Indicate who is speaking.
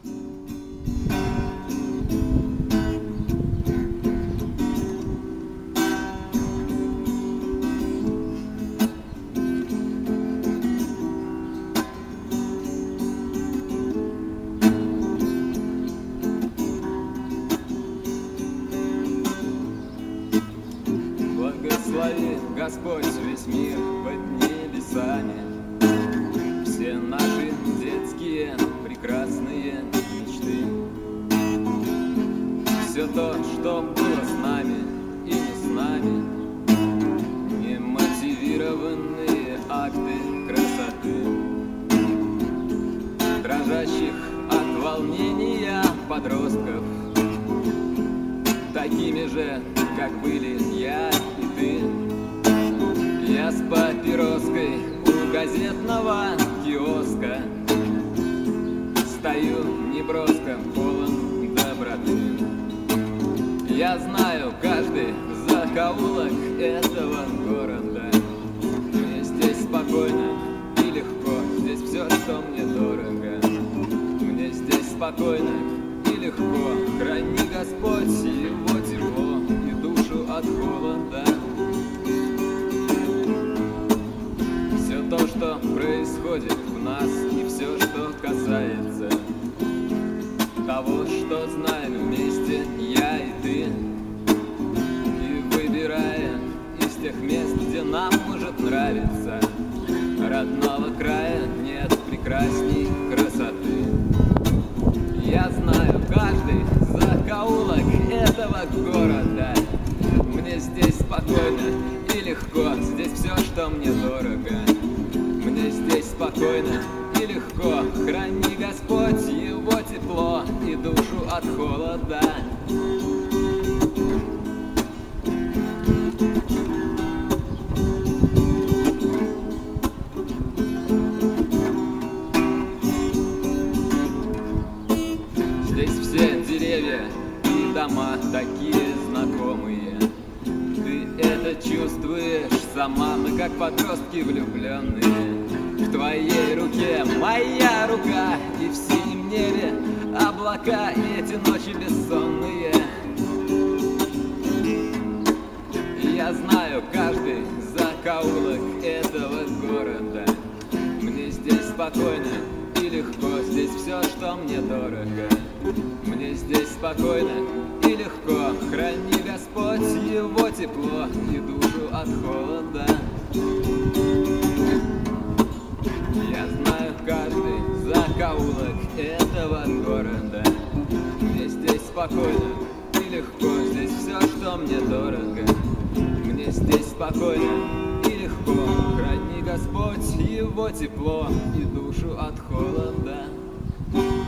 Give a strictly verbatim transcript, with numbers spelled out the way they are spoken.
Speaker 1: Благослови, Господь, весь мир под небесами, все наши детские прекрасные мечты, все то, что было с нами и не с нами, немотивированные акты красоты, дрожащих от волнения подростков, такими же, как были я и ты. Я с папироской у газетного киоска стою неброско, полон доброты. Я знаю каждый закоулок этого города. Мне здесь спокойно и легко, здесь все, что мне дорого. Мне здесь спокойно и легко, храни Господь его тепло и душу от холода. Все то, что происходит в нас, и все, что касается того, что знаем вместе я и ты. И выбирая из тех мест, где нам может нравиться, родного края нет прекрасней красоты. Я знаю каждый закоулок этого города. Мне здесь спокойно и легко, здесь все, что мне дорого. Мне здесь спокойно и легко, храни Господь его тепло и душу от холода. Здесь все деревья и дома такие знакомые. Ты это чувствуешь сама, мы как подростки влюбленные. В твоей руке моя рука, и в синем небе облака, и эти ночи бессонные. Я знаю каждый закоулок этого города. Мне здесь спокойно и легко, здесь все, что мне дорого. Мне здесь спокойно и легко, храни Господь его тепло и душу от холода. Я знаю каждый закоулок этого города. Мне здесь спокойно и легко, здесь все, что мне дорого. Мне здесь спокойно и легко, храни Господь его тепло и душу от холода.